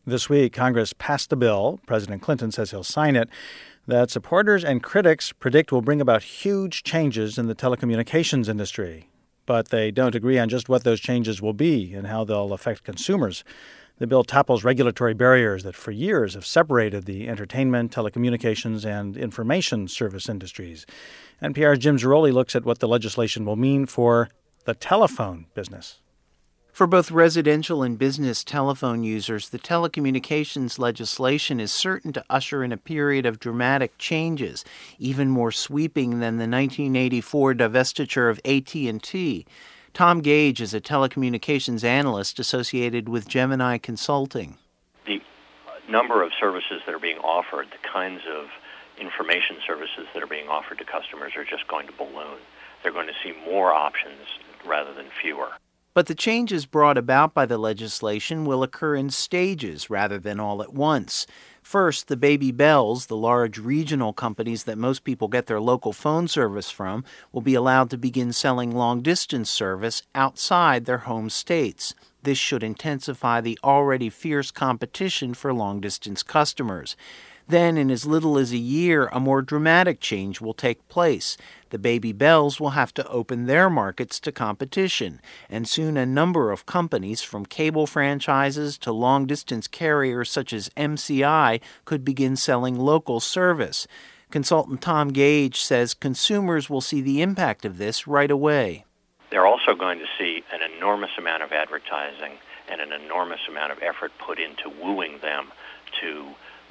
This week, Congress passed a bill, President Clinton says he'll sign it, that supporters and critics predict will bring about huge changes in the telecommunications industry. But they don't agree on just what those changes will be and how they'll affect consumers. The bill topples regulatory barriers that for years have separated the entertainment, telecommunications, and information service industries. NPR's Jim Zarroli looks at what the legislation will mean for the telephone business. For both residential and business telephone users, the telecommunications legislation is certain to usher in a period of dramatic changes, even more sweeping than the 1984 divestiture of AT&T. Tom Gage is a telecommunications analyst associated with Gemini Consulting. The number of services that are being offered, the kinds of information services that are being offered to customers are just going to balloon. They're going to see more options rather than fewer. But the changes brought about by the legislation will occur in stages rather than all at once. First, the Baby Bells, the large regional companies that most people get their local phone service from, will be allowed to begin selling long-distance service outside their home states. This should intensify the already fierce competition for long-distance customers. Then, in as little as a year, a more dramatic change will take place. The Baby Bells will have to open their markets to competition, and soon a number of companies, from cable franchises to long-distance carriers such as MCI, could begin selling local service. Consultant Tom Gage says consumers will see the impact of this right away. They're also going to see an enormous amount of advertising and an enormous amount of effort put into wooing them to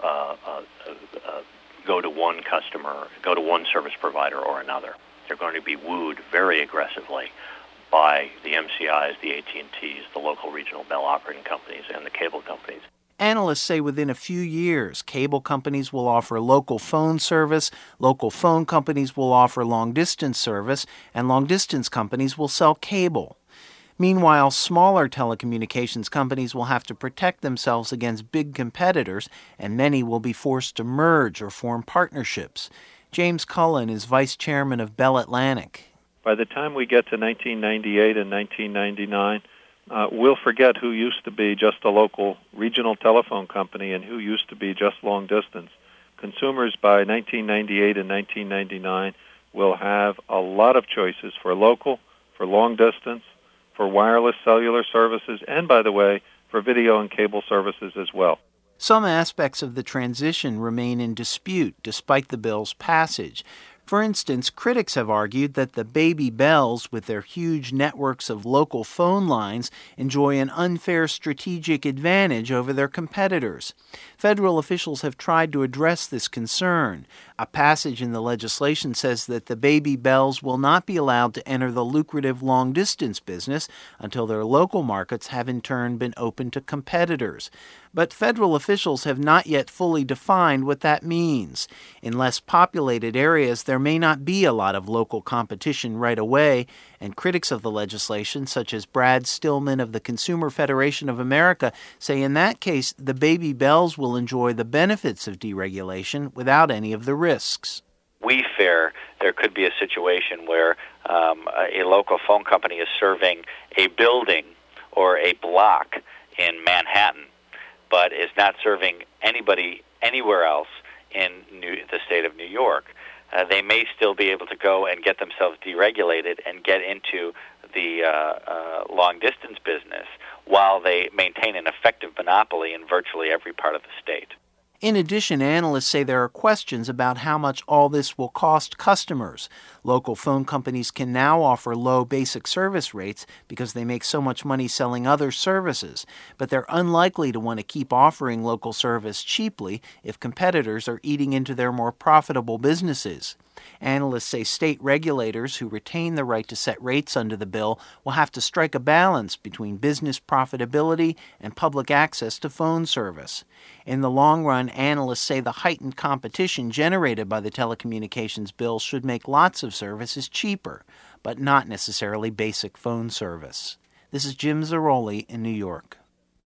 go to one customer, go to one service provider or another. They're going to be wooed very aggressively by the MCIs, the AT&Ts, the local regional bell operating companies, and the cable companies. Analysts say within a few years, cable companies will offer local phone service, local phone companies will offer long-distance service, and long-distance companies will sell cable. Meanwhile, smaller telecommunications companies will have to protect themselves against big competitors, and many will be forced to merge or form partnerships. James Cullen is vice chairman of Bell Atlantic. By the time we get to 1998 and 1999, we'll forget who used to be just a local regional telephone company and who used to be just long distance. Consumers by 1998 and 1999 will have a lot of choices for local, for long distance, for wireless cellular services, and, by the way, for video and cable services as well. Some aspects of the transition remain in dispute despite the bill's passage. For instance, critics have argued that the Baby Bells, with their huge networks of local phone lines, enjoy an unfair strategic advantage over their competitors. Federal officials have tried to address this concern. A passage in the legislation says that the Baby Bells will not be allowed to enter the lucrative long-distance business until their local markets have in turn been open to competitors. But federal officials have not yet fully defined what that means. In less populated areas, there may not be a lot of local competition right away, and critics of the legislation, such as Brad Stillman of the Consumer Federation of America, say in that case the Baby Bells will enjoy the benefits of deregulation without any of the risks. We fear there could be a situation where a local phone company is serving a building or a block in Manhattan, but is not serving anybody anywhere else in the state of New York. They may still be able to go and get themselves deregulated and get into the long-distance business while they maintain an effective monopoly in virtually every part of the state. In addition, analysts say there are questions about how much all this will cost customers. Local phone companies can now offer low basic service rates because they make so much money selling other services, but they're unlikely to want to keep offering local service cheaply if competitors are eating into their more profitable businesses. Analysts say state regulators who retain the right to set rates under the bill will have to strike a balance between business profitability and public access to phone service. In the long run, analysts say the heightened competition generated by the telecommunications bill should make lots of services cheaper, but not necessarily basic phone service. This is Jim Zarroli in New York.